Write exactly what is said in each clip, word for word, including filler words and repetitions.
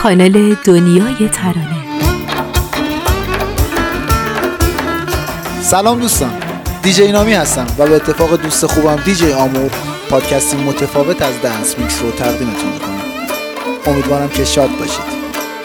کانال دنیای ترانه. سلام دوستان، دیجی نامی هستم و به اتفاق دوست خوبم دیجی آمور پادکستی متفاوت از دنس میکس رو تقدیمتون میکنم. امیدوارم که شاد باشید.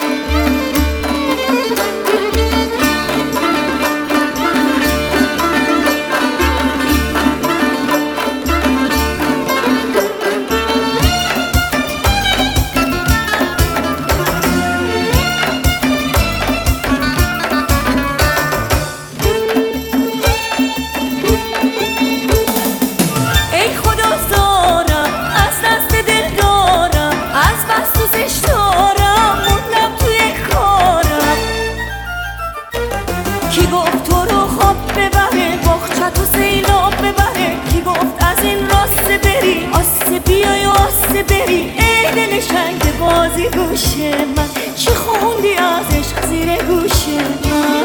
چی خوندی از عشق زیر گوش من؟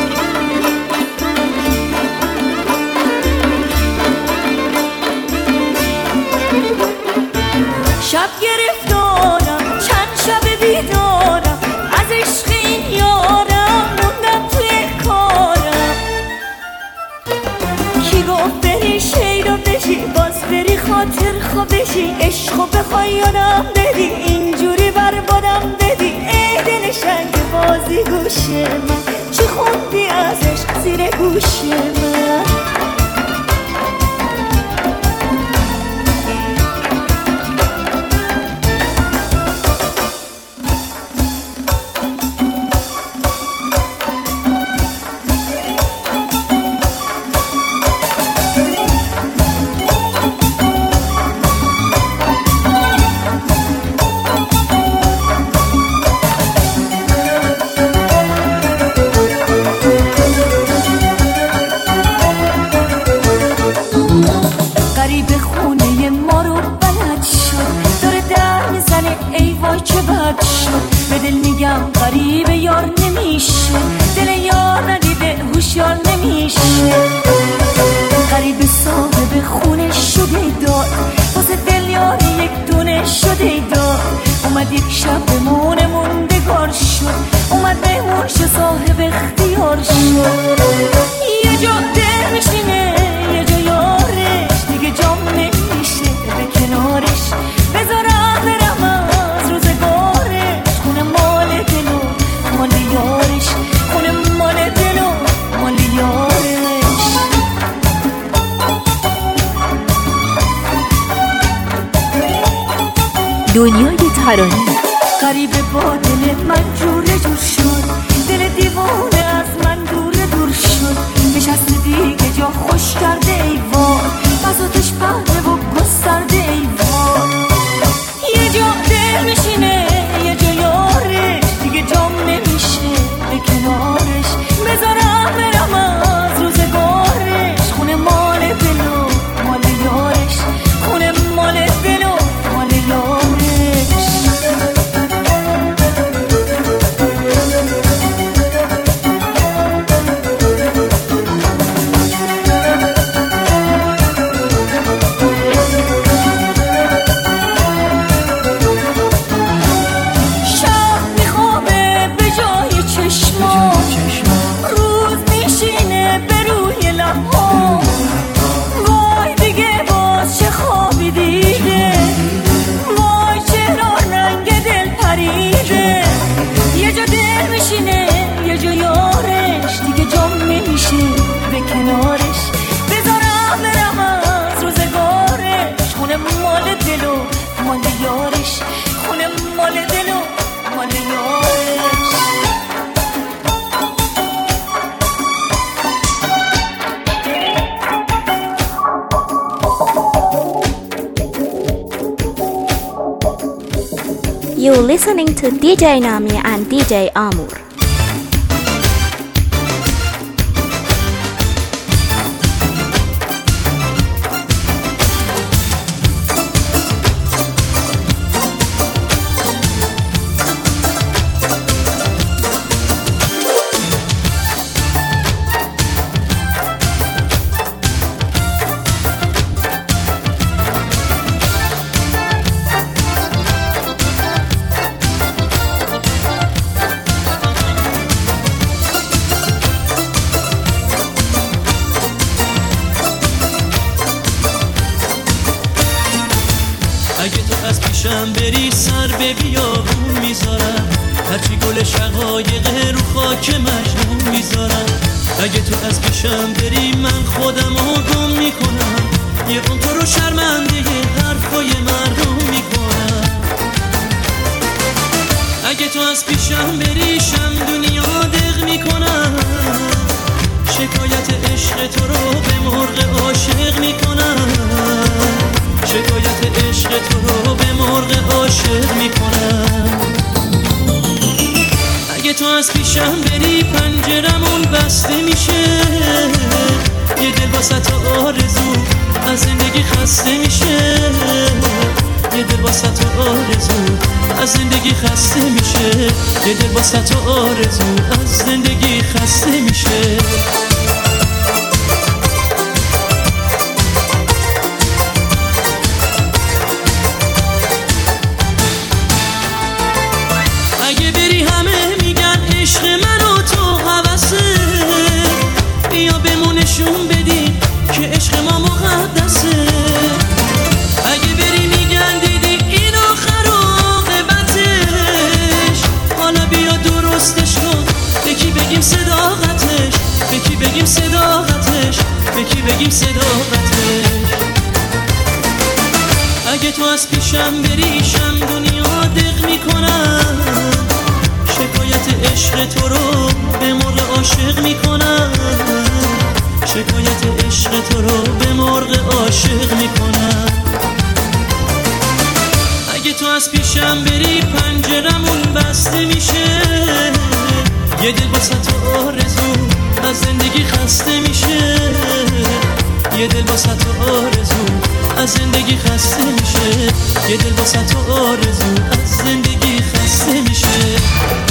شب گرفتارم، چند شب بیدارم، از عشق این یارم موندم توی کارم. کی گفت بری شیدا بشی، باز بری خاطر خوا بشی، عشقو بخوای یادم بدی، اینجوری بربادم بدی. ای دل شنگ بازی گوش من، چی خوندی از عشق زیر گوش من؟ به دل میگم غریب یار نمیشه، دل یار ندیده هوشیار نمیشه. غریب صاحب خونه شده دار، واسه دل یار یک دونه شده دار. اومد یک شب بمونه موندگار شد، اومد بمون شه صاحب اختیار شد. یه جا دل میشینه یه جا یارش، دیگه جام نمیشه به کنارش. بذارم برم از روزگارش، خونه مال دل و مال یارش، خونه مال دل و مال یارش. دنیای ترانه. غریب با دل من جوره جور شد، دل دیوانه از من دور دور شد. نشست دیگه جا خوش کرده ایوان، بساتش پهنه و گسترده ایوان. یه جا دل میشینه یه جا یارش، دیگه جام نمیشه به کنارش. بذارم برم از روزگارش، خونه مال دل و مال یارش، خونه مال دل و مال یارش. You're listening to D J Nami and D J Amur. پیشم بری سر به بیابون میذارم، هرچی گل شقایق رو خاک مجنون میذارم. اگه تو از پیشم بری من خودم رو گم میکنم، یه قم تو رو شرمنده حرفای مردم میکنم. اگه تو از پیشم بری شم دنیا دق میکنم، شکایت عشق تو رو به مرغ عاشق میکنم، شکایت عشق تو رو به مرغ عاشق میکنم. اگه تو از پیشم بری پنجرمون بسته میشه، یه دل واسه آرزو از زندگی خسته میشه، یه دل واسه آرزو از زندگی خسته میشه، یه دل واسه آرزو از زندگی خسته میشه. اگه بری همه میگن عشق من و تو هوسه، بیا بمونشون بدی که عشق ما مقدسه. اگه بری میگن دیدی این آخر عاقبتش، حالا بیا درستش کن، به کی بگیم صداقتش، به کی بگیم صداقتش، به کی بگیم صداقتش. اگه تو از پیشم بری شم دنیا دق میکنم، شکایت عشق تو رو به مرغ عاشق میکنم، شکایت عشق تو رو به مرغ عاشق میکنم. اگه تو از پیشم بری پنجرمون بسته میشه، یه دل واسه تو آرزو از زندگی خسته میشه، یه دل واسه تو آرزو از زندگی خسته میشه، یه دل واسه تو آرزو از زندگی خسته میشه.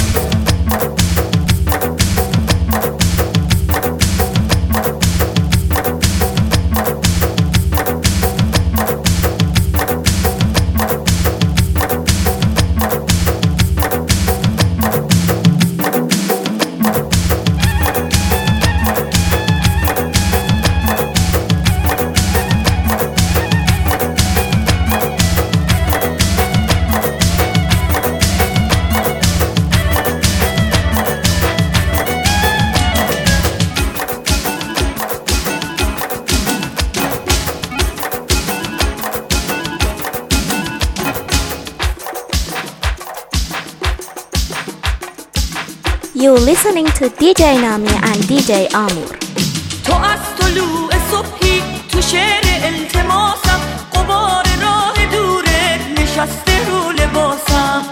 You're listening to دی جی Nami and دی جی Amur. تو از طلوع صبحی تو شعر التماسم، غبار راه دوره نشسته رو لباسم.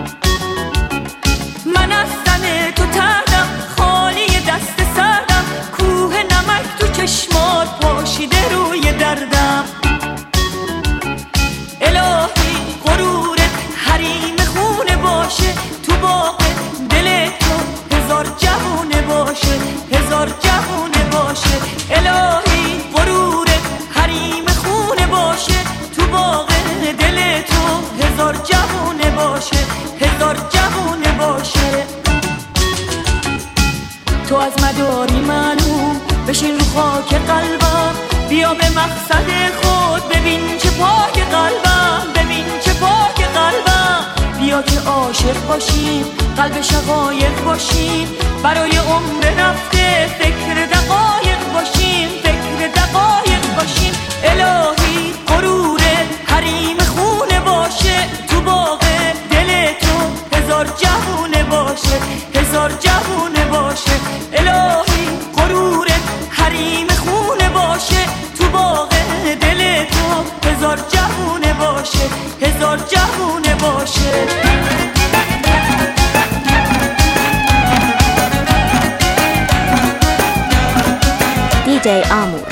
من از تن تو تردم خالی دست سردم، کوه نمک تو چشمات پاشیده روی دردم. الهی غرورت حریم خونه باشه، تو باغ دل تو هزار جوونه باشه، هزار جوونه باشه. الهی غرورت حریم خونه باشه، تو باغ دل تو هزار جوونه باشه، هزار جوونه باشه. تو از مداری معلوم بشین رو خاک قلبم، بیا به مقصد خود ببین چه پاک قلبم، ببین چه پاک قلبم. بیا که عاشق باشیم قلب شقایق باشیم، برای عمر رفته فکر دقایق باشیم، فکر دقایق باشیم. الهی غرور حریم خونه باشه، تو باغ دل تو هزار جوونه باشه، هزار جوونه باشه. الهی غرور حریم خونه باشه، تو باغ دل تو هزار جوونه باشه، هزار جوونه باشه. دی جی Amur.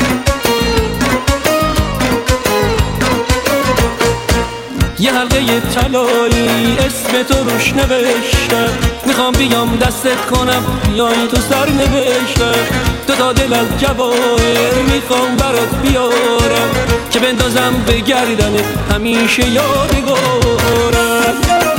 یه حلقه طلایی اسم تو روش نوشتم، میخوام بیام دستت کنم بیای تو سر نوشتم. دو تا دل از جواهر میخوام برات بیارم که بندازم به گردنت همیشه یادگارم.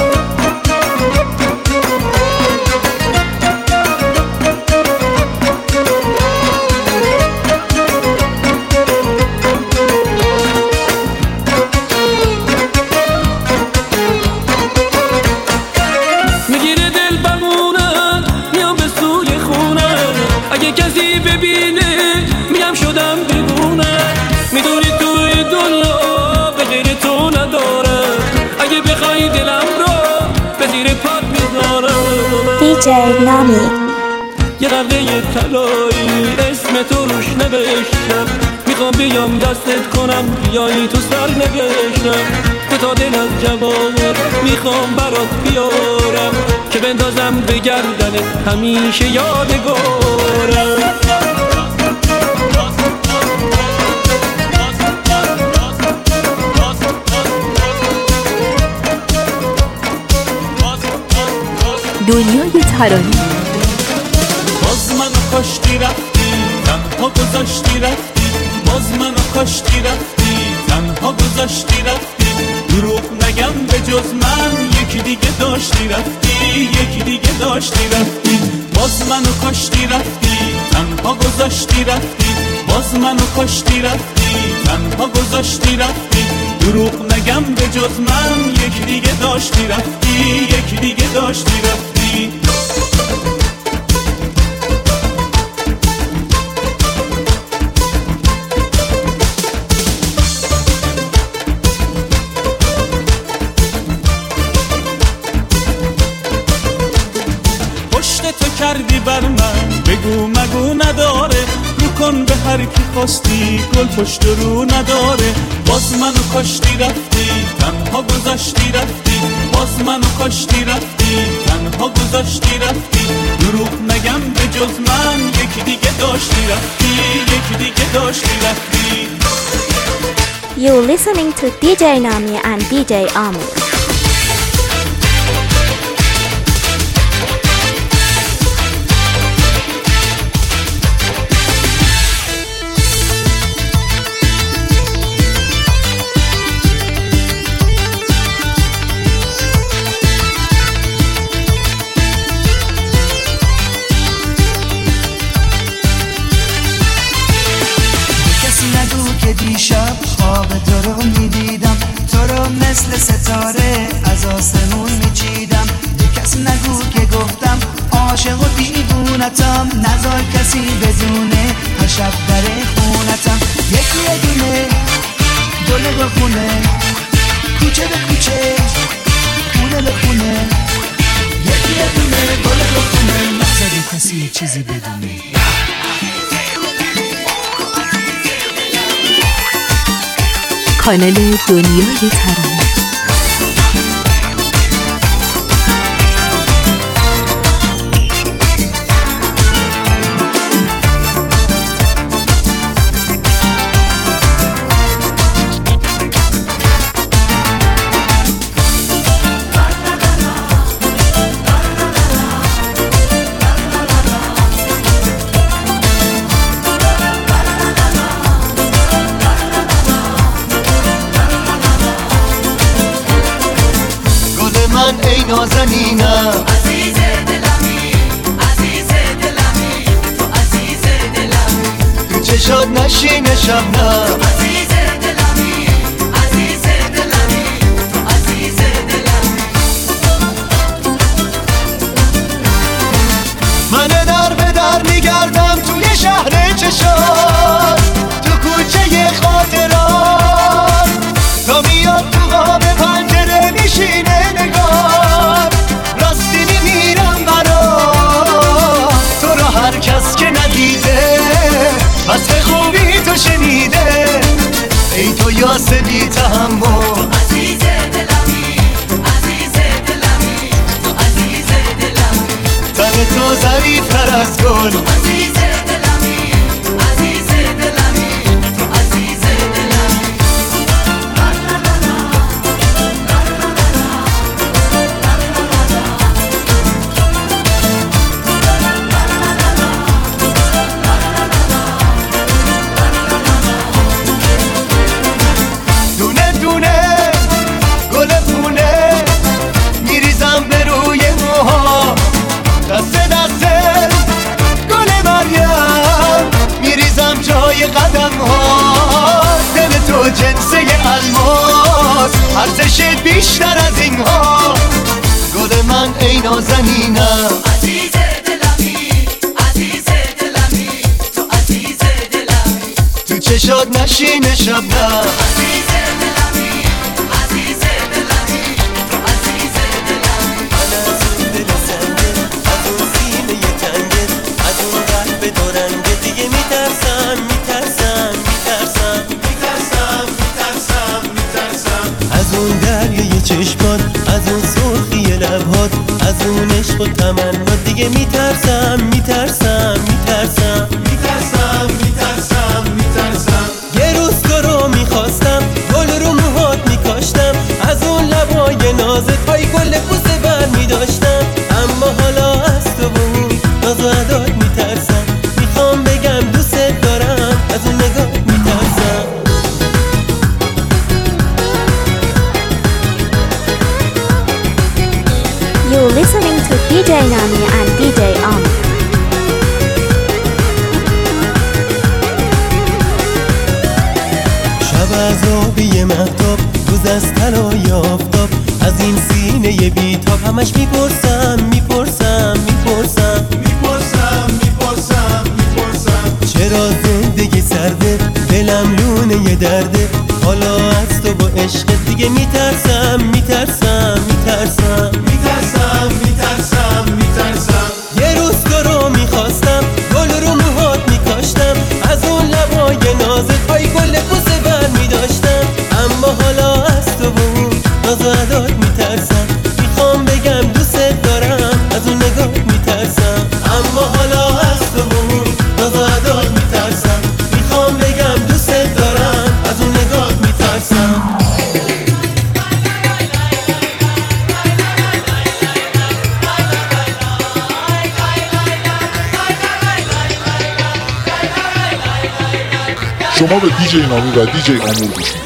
کسی ببینه میگم شدم دیوونه، میدونی توی دنیا به غیر تو ندارم، اگه بخوای دلم رو به زیر پات میذارم. دیجی نامی یه قبله طلایی اسم تو روش نوشتم، میخوام بیام دستت کنم بیایی تو سر نوشتم. دو تا دل از جواهر میخوام برات بیارم که بندازم به گردنت همیشه یادگارم. دنیای ترانه. باز منو کاشتی رفتی تنها گذاشتی رفتی، باز منو کاشتی رفتی تنها گذاشتی رفتی. دروغ نگم به جز من یکی دیگه داشتی رفتی، یکی دیگه داشتی رفتی. باز منو کاشتی رفتی تنها گذاشتی رفتی، باز منو کاشتی رفتی تنها گذاشتی رفتی. دروغ نگم به جز من یکی دیگه داشتی رفتی، یکی دیگه داشتی رفتی. تو کردی بر من بگو مگو نداره، رو کن به هر کی خواستی گل پشت رو نداره. باز منو کاشتی رفتی تنها گذاشتی رفتی، باز منو کاشتی رفتی تنها گذاشتی رفتی. دروغ نگم به جز من یکی دیگه داشتی رفتی، یکی دیگه داشتی رفتی. You're listening to دیجی Nami and دیجی Amu. دیشب خواب تو رو میدیدم، تو رو مثل ستاره از آسمون میچیدم. به کسی نگو که گفتم عاشق و دیوونتم، نذار کسی بدونه هر شب در خونتم. یکی یه دونه دونه به خونه، کوچه به کوچه خونه به خونه. یکی یه دونه دونه به خونه، نذاری کسی چیزی بدونه. کانال دنیای ترانه. ای نازنینم عزیز دلمی، عزیز دلمی، تو عزیز دلمی. تو چشات نشینه شبنم عزیز دلمی، عزیز دلمی، تو عزیز دلمی. من در به در میگردم توی شهر چشات، تو کوچه خاطرات، تا میاد تو قاب پنجره میشینه نگار. راستی میمیرم برات، تو رو هر کس که ندیده وصف خوبی تو شنیده. ای تو یاس بی تحمل، عزیز دلمی، عزیز دلمی، تو عزیز دلمی. تن تو ظریف‌تر از گل، عزیز دلمی، عزیز دلمی، تو عزیز دلمی. جنسه الماس، ارزشت بیشتر از اینها. گل من ای نازنینم، عزیز دلمی، عزیز دلمی، تو عزیز دلمی، تو چشات نشین شبنم. عزیز دلمی، عزیز دلمی، تو عزیز دلمی. من از اون دل سنگه، از اون سینه تنگه، از اون قلب دورنگه دیگه میترسم میترسم میترسم میترسم میترسم میترسم از اون دریای چشمات، از اون سرخی لبهات، از اون عشق و تمنا دیگه میترسم میترسم میترسم میترسم میترسم میترسم یه روز تو رو میخواستم، گل رو موهات میکاشتم، از اون لبای نازت های گل بوسه بر میداشتم. اما حالا از تو و اون ناز و عدات میترسم، میخوام بگم دوست دارم، از اون نگاه میترسم. You're listening to دی جی Nami and دی جی Amr. شب از آبی مهتاب، روز از طلای آفتاب، از این سینه بیتاب همش میپرسم میپرسم میپرسم میپرسم میپرسم میپرسم چرا زندگی سرده، دلم لونه یه درده، حالا از تو با عشق دیگه میترسم میترسم میترسم میترسم میترسم میترسم یه روز تو رو میخواستم، گل رو موهات میکاشتم، از اون لبای نازت های گل بوسه بر میداشتم. اما حالا از تو و اون ناز و عدات میترسم، میخوام بگم دوست دارم، از اون نگاه میترسم. اما حالا از تو و اون ناز و عدات میترسم، میخوام بگم دوست دارم، از اون نگاه میترسم. شما به دی جی نامی و دی جی آمور گوش میکنید.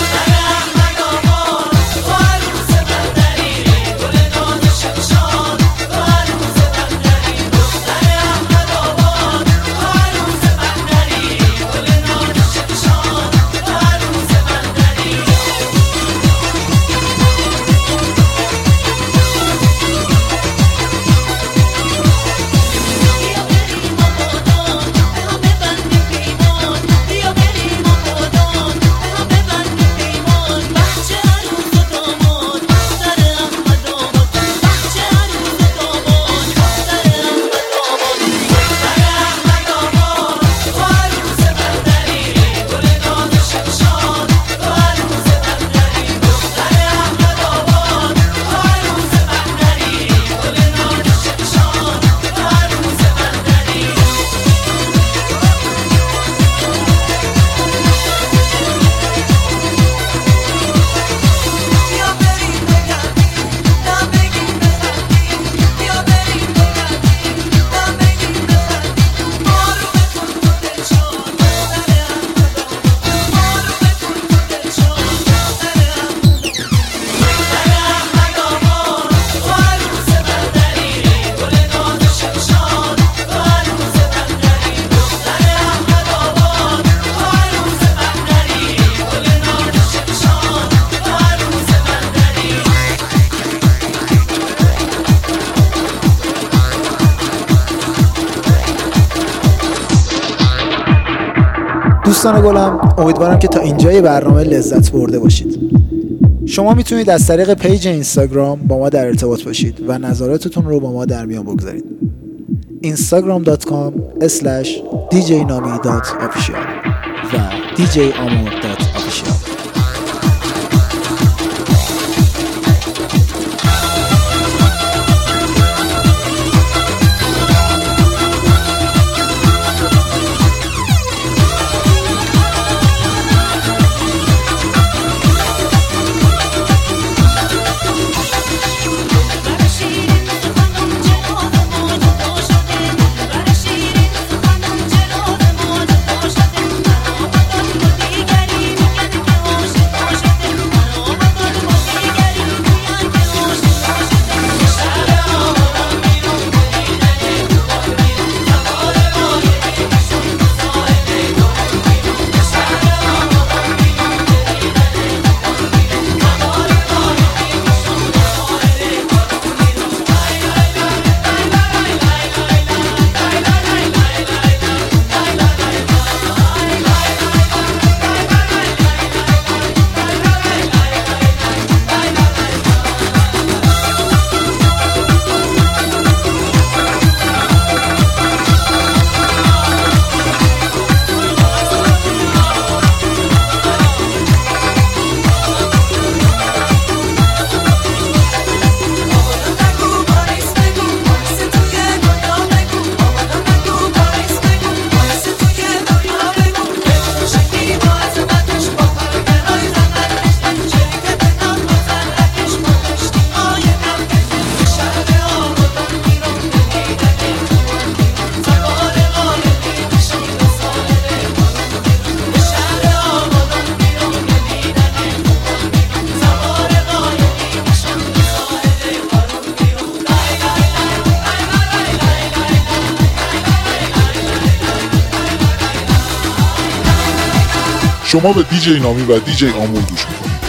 دوستان گلم، امیدوارم که تا اینجای برنامه لذت برده باشید. شما میتونید از طریق پیج اینستاگرام با ما در ارتباط باشید و نظراتتون رو با ما در میان بگذارید. اینستاگرام دات کام اسلش دی جی نامی دات آفیشیال و دی جی آمور دات آفیشیال. شما به دیجی نامی و دیجی آمور گوش میکنید.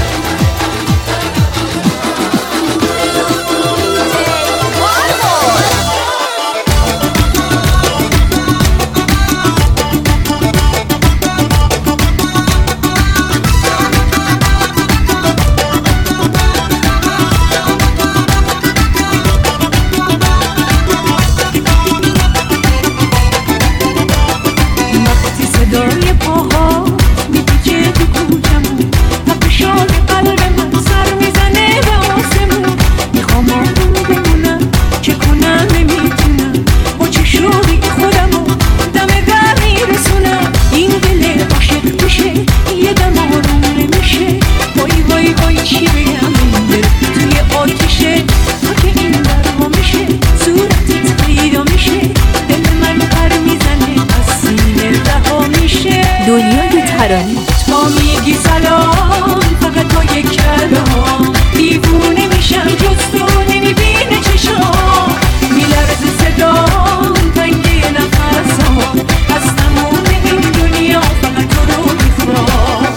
دنیای ترانه. تا میگی سلام فقط با یک کلام دیوونه میشم جز تو نمیبینه چشام میلرزه صدام تنگی نفسام از تموم این دنیا فقط تو رو میخوام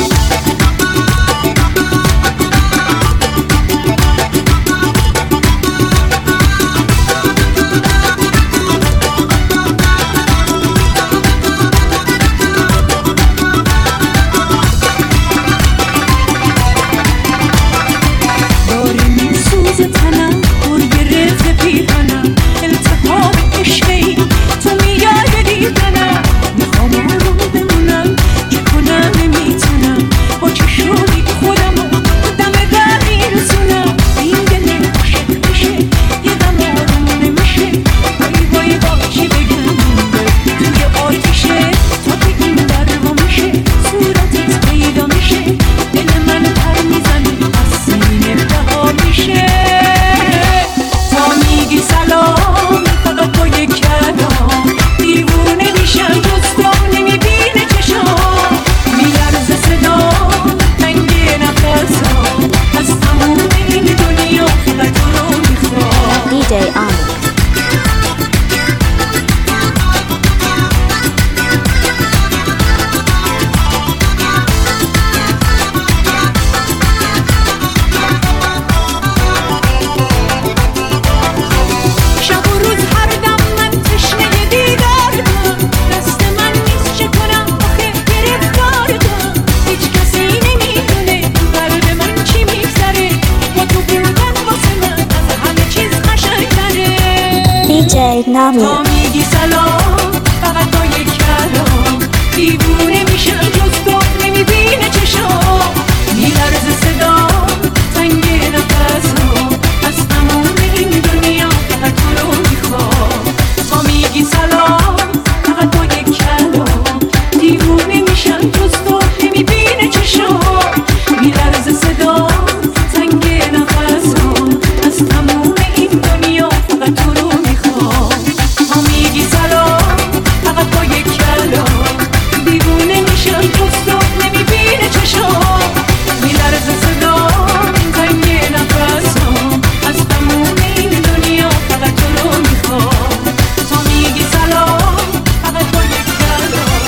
نامی میگی سلام فقط با یک کلام دیوونه میشم جز تو نمیبینه چشام میلرزه صدام تنگ نفسام از تموم این دنیا فقط تو رو میخوام تا میگی سلام فقط با یک کلام دیوونه میشم جز تو نمیبینه چشام میلرزه صدام تنگ نفسام از تموم این دنیا فقط تو رو میخوام میگی سلام فقط با یک کلام دیوونه میشم جز تو نمیبینه چشام میلرزه صدام تنگ نفسام از تموم این دنیا فقط تو رو میخوام تا میگی سلام فقط با یک کلام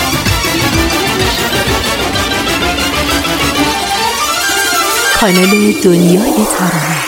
کانال دنیای ترانه.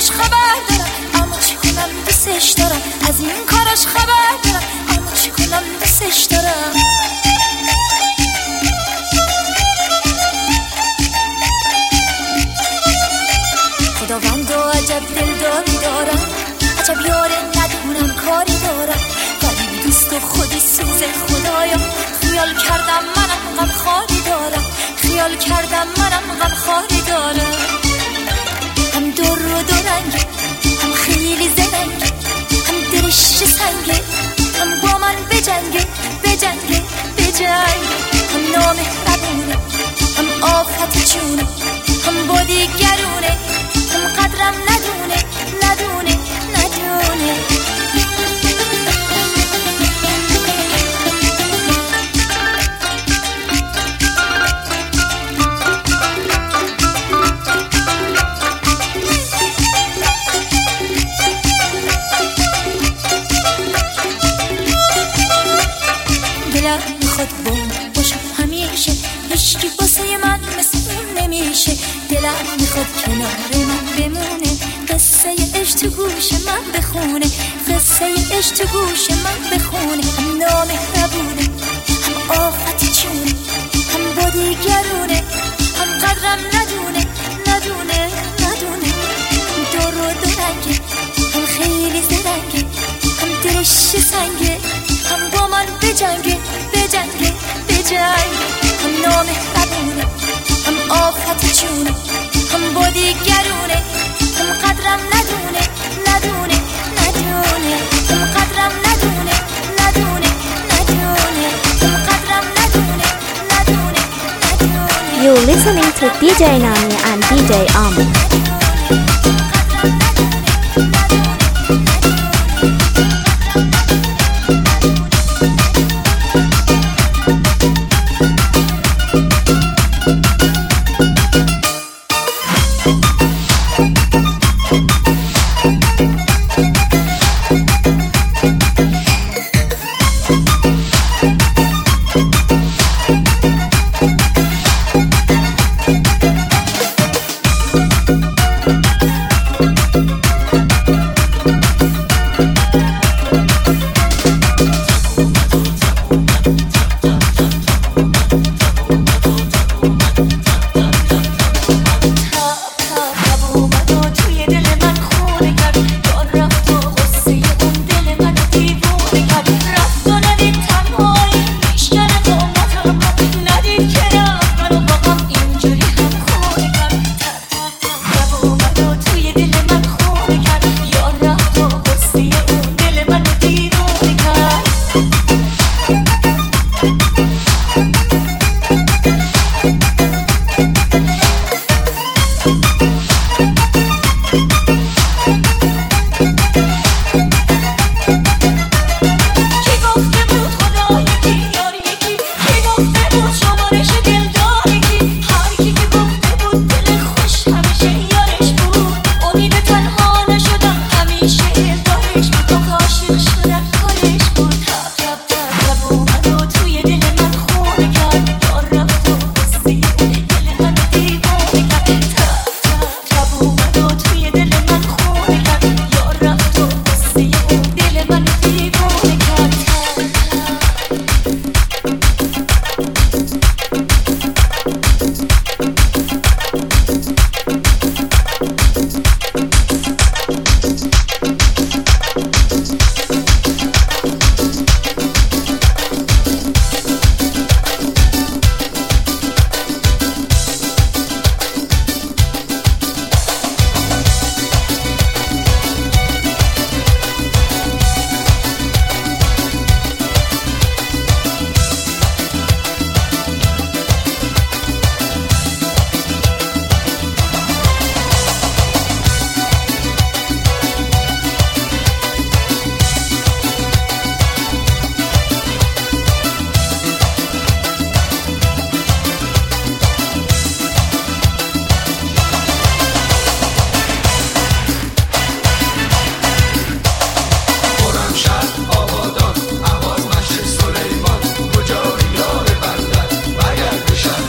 کاراش خبر دارم، اما چی کنم دوستش دارم. از این کاراش خبر دارم، اما چی کنم دوستش دارم. خداوندو عجب دلداری دارم، عجب یاره ندونم کاری دارم. ولی دوست و خودی سوز خدایا، خیال کردم منم غم خاری دارم، خیال کردم منم غم خاری دارم. هم دور و دورنگه، هم خیلی زرنگه، هم دلش سنگه، هم با من بجنگه بجنگه بجنگه. هم نامهربونه، هم آفت جونه، هم با دیگرونه، هم قدرم ندونه ندونه ندونه. دلم میخواد بوم باشم همیشه، هیچکی واسه من مثل اون نمیشه. دلم میخواد کنار من بمونه، قصه عشق تو گوش من بخونه، قصه عشق تو گوش من بخونه. هم نامهربونه، هم آفت جونه، هم با دیگرونه، هم قدرم ندونه ندونه ندونه. هم دور و دورنگه، هم خیلی زرنگه، هم دلش سنگه، هم با من بجنگه بجنگه بجنگه. هم نامهربونه، هم آفت جونه، هم با دیگرونه، هم قدرم ندونه ندونه ندونه. هم قدرم ندونه ندونه ندونه. هم قدرم ندونه ندونه ندونه. You're listening to دی جی Nami and دی جی Amu.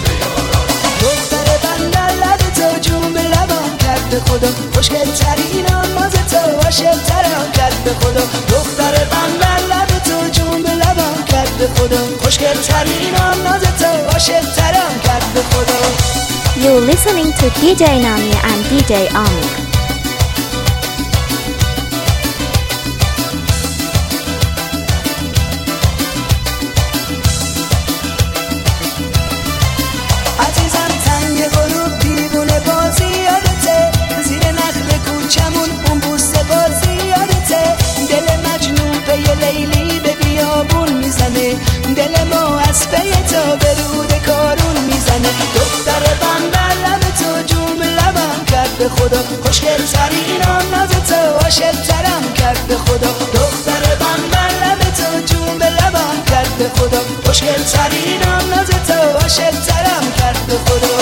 خدا خوشگل ترین کرد به خدا دختر بندر لب تو جون به لبم کرد به خدا خوشگل ترین ناز تو عاشق ترم کرد به خدا. You're listening to دی جی Nami and دی جی Amir. عزیزم تنگ غروب دیوونه بازی یادته زیر نخل کوچمون اون بوسه بازی یادته دل مجنون پی لیلی به بیابون میزنه دل ما از پی تو به رود کارون میزنه دختر بندر لب تو جون به لبم کرد به خدا خوشگل ترین ناز تو عاشق ترم کرد به خدا دختر بندر لب تو جون به لبم کرد به خدا خوشگل ترین ناز تو عاشق ترم کرد به خدا.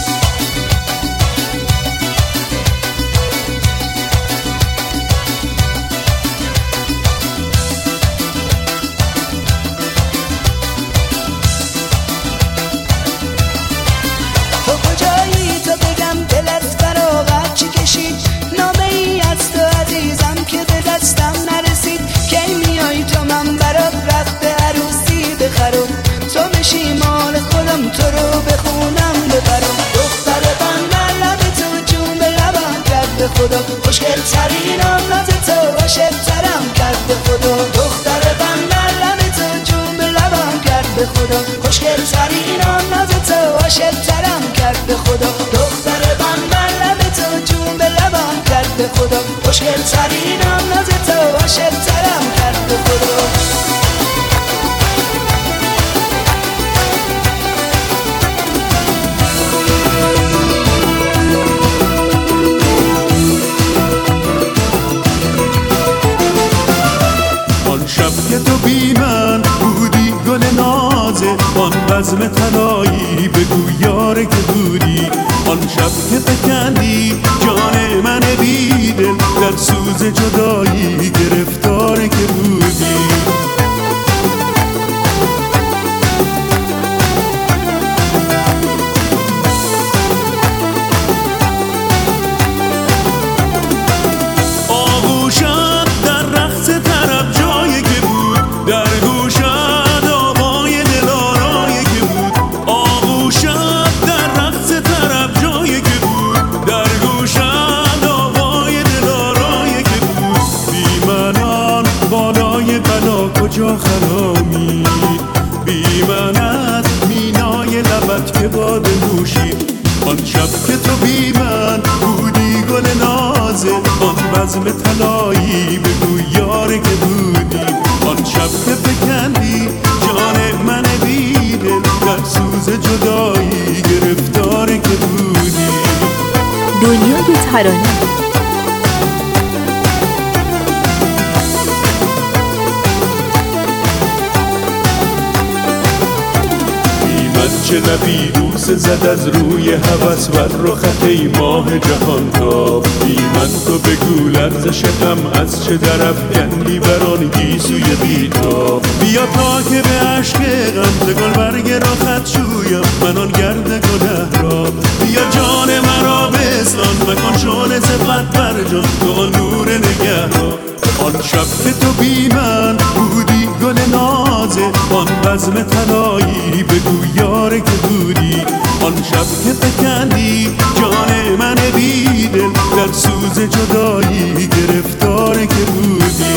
تو رو بخونم ببرم دختر بندر لب تو جون به لبم کرد به خدا خوشگل ترین ناز تو عاشق ترم کرد به خدا دختر بندر لب تو جون به لبم کرد به خدا خوشگل ترین ناز تو عاشق ترم کرد به خدا دختر بندر لب تو جون به لبم کرد به خدا خوشگل ترین ناز تو عاشق ترم کرد به خدا. که تو بی من بودی گل نازه آن بزم طلایی بگو یاره که بودی آن شب که فکندی جان من بیدل در سوز جدایی گرفتاره که بودی کجا خرامی بی من از مینای لبت که باد موشی آن شب که تو بی من بودی گل نازه آن بزم طلایی بگو یاره که بودی آن شب که فکندی جان من بیدل در سوز جدایی گرفتاره که بودی. دنیای ترانه چه لبی بوس زد از روی هوس بر رخت ای ماه جهان تاب بی من تو بگو لرزش غم از چه درف کندی بران گیسوی بیتاب بیا تا که به عشق غم ز گلبرگ را خط شویم من آن گرد گنه را بیا جان مرا بستان مکان شعله صفت بر جان تو آن نور نگه را آن شب که تو بی من بودی گل نازه آن بزم طلایی بگو یاره که بودی آن شب که فکندی جان من بیدل در سوز جدایی گرفتاره که بودی.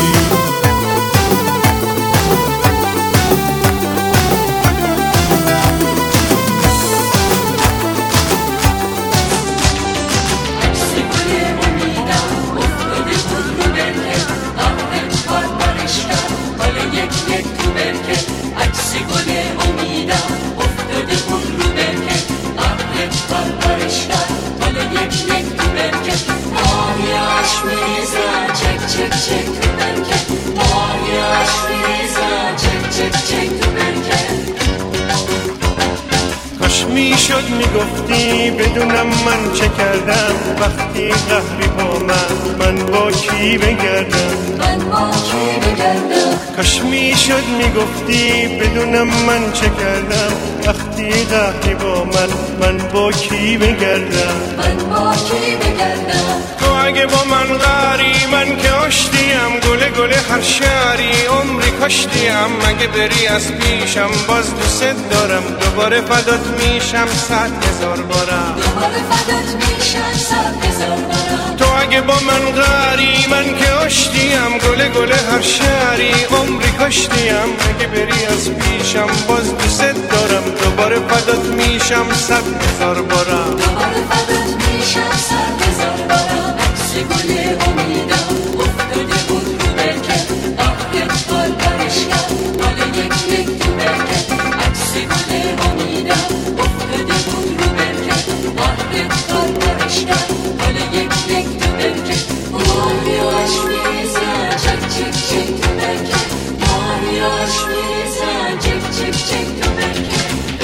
میشد میگفتی بدونم من چه کردم وقتی قهری با من من با کی بگردم من با کی بگردم کاش میشد میگفتی بدونم من چه کردم وقتی قهری با من من با کی بگردم من با کی بگردم تو اگه با من قهری من که کشتیم گله گله هر شهری عمری کشتیم مگه بری از پیشم باز دوست دارم دوباره فدات میشم صد هزار بارم دوباره فدات میشم صد هزار بارم تو اگه با من غری من که اشتیم گله گله هر شهری عمری کشتیم مگه بری از پیشم باز دوست دارم دوباره فدات میشم صد هزار بارم دوباره فدات میشم صد هزار بارم عکس گل امیدم افتاده بود رو برکت آخت بال برش کرد حال یک یک تو برکت عکس گل امیدم افتاده بود رو برکت آخت بال برش کرد حال یک یک تو برکت ماریاش میزن چک چک چک تو برکت ماریاش میزن چک چک چک تو برکت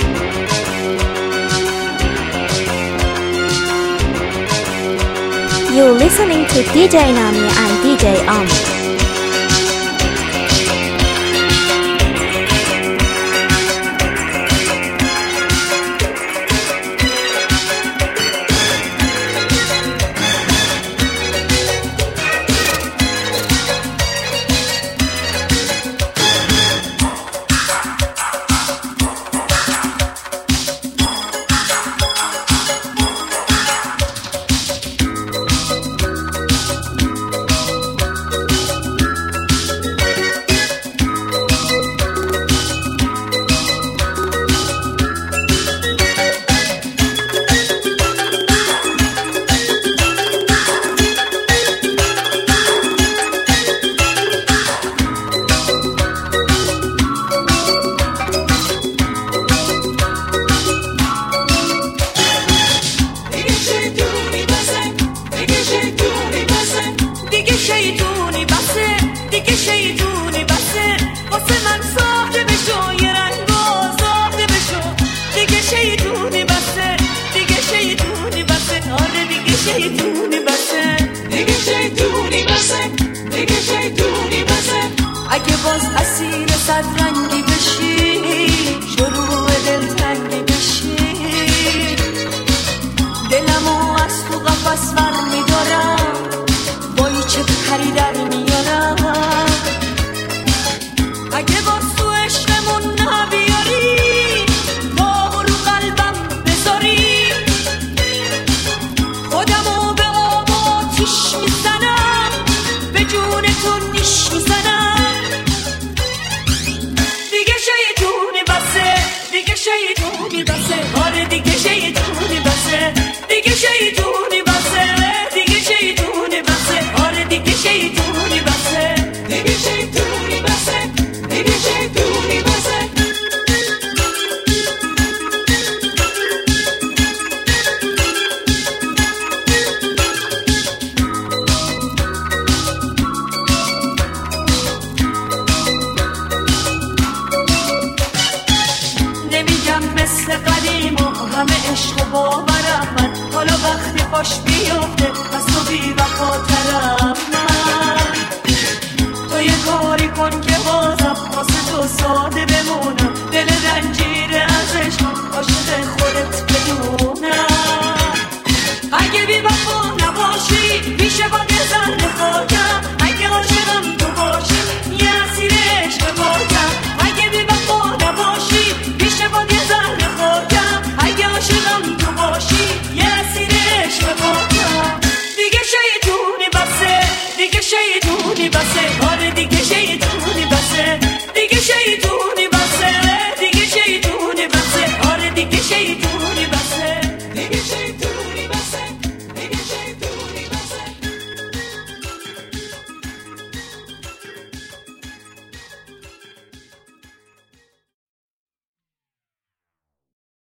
You're listening to D J Nami and D J Amu. اگه باز اسیر صد رنگی بشی شروع دلتنگی بشی دلمو از تو قفس ور میدارم بایی چه پری در میارم اگه باز تو عشقمون نبیاری داغ رو قلبم بذاری خودمو به آب و آتیش میزنم به جون تو نیش میزنم دیگه شیطونی بسه دیگه شیطونی بسه آره دیگه شیطونی بسه دیگه شیطونی بسه دیگه شیطونی بسه آره دیگه شیطونی بسه دیگه شیطونی بسه دیگه شیطونی بسه نمیگم مثل قدیم و همه عشق و باورم من حالا وقتی خوش بیفته از تو بی وفاترم من تو یه کاری کن که بازم واسه تو ساده بمونم دل رنجیره از عشق عاشق خودت بدونم اگه بی وفا نباشی پیش باید